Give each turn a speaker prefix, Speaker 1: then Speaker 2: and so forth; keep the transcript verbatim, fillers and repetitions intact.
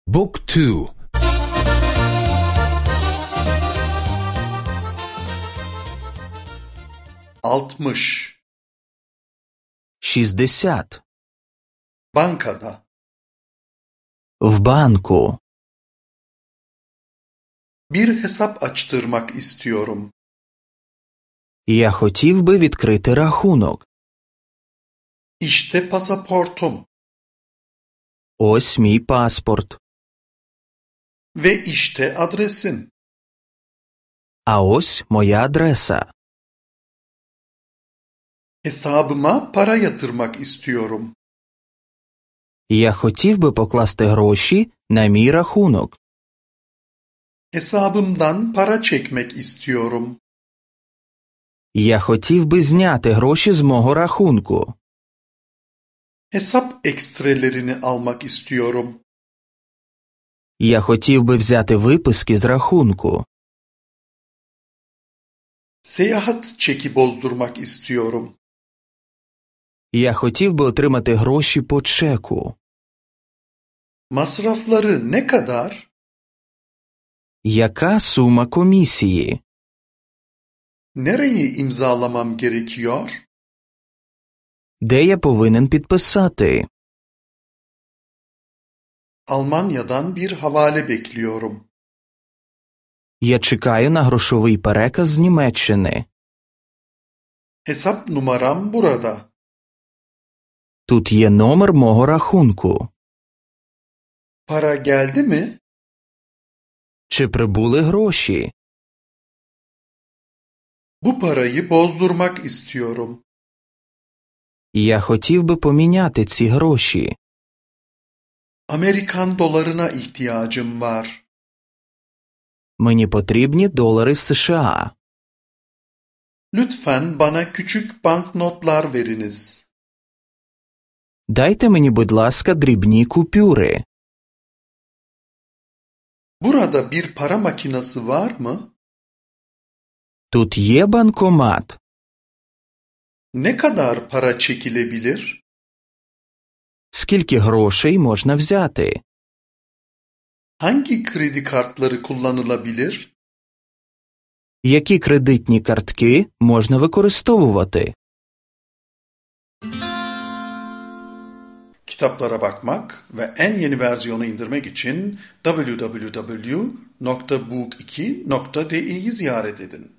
Speaker 1: Book two.
Speaker 2: altmış.
Speaker 3: Шістдесят.
Speaker 2: Bankada.
Speaker 3: В банку.
Speaker 2: Bir hesap açtırmak istiyorum.
Speaker 3: Я хотів би відкрити рахунок.
Speaker 2: İşte pasaportum.
Speaker 3: Ось мій паспорт.
Speaker 2: Ve işte adresin.
Speaker 3: А ось моя адреса.
Speaker 2: Hesabıma para yatırmak istiyorum.
Speaker 3: Я хотів би покласти гроші на мій рахунок.
Speaker 2: Hesabımdan para çekmek istiyorum.
Speaker 3: Я хотів би зняти гроші з мого рахунку.
Speaker 2: Hesap ekstrelerini almak istiyorum.
Speaker 3: Я хотів би взяти виписки з рахунку.
Speaker 2: Seyahat çeki bozdurmak istiyorum.
Speaker 3: Я хотів би отримати гроші по чеку.
Speaker 2: Masrafları ne kadar?
Speaker 3: Яка сума комісії?
Speaker 2: Nereyi imzalamam gerekiyor?
Speaker 3: Де я повинен підписати?
Speaker 2: Almanya'dan bir havale bekliyorum.
Speaker 3: Я чекаю на грошовий переказ з Німеччини.
Speaker 2: Hesap numaram burada.
Speaker 3: Тут є номер мого рахунку.
Speaker 2: Para geldi mi?
Speaker 3: Чи прибули гроші?
Speaker 2: Bu parayı bozdurmak istiyorum.
Speaker 3: Я хотів би поміняти ці гроші.
Speaker 2: Amerikan dolarına ihtiyacım var.
Speaker 3: Мені потрібні долари США.
Speaker 2: Lütfen bana küçük banknotlar veriniz.
Speaker 3: Дайте мені, будь ласка, дрібні купюри.
Speaker 2: Burada bir para makinesi var mı?
Speaker 3: Тут є банкомат.
Speaker 2: Ne kadar para çekilebilir?
Speaker 3: Скільки грошей можна взяти?
Speaker 2: Hangi kredi kartları kullanılabilir?
Speaker 3: Які кредитні картки можна використовувати?
Speaker 2: Kitaplara bakmak ve en yeni versiyonu indirmek için double-u double-u double-u nokta book iki nokta di'yi ziyaret edin.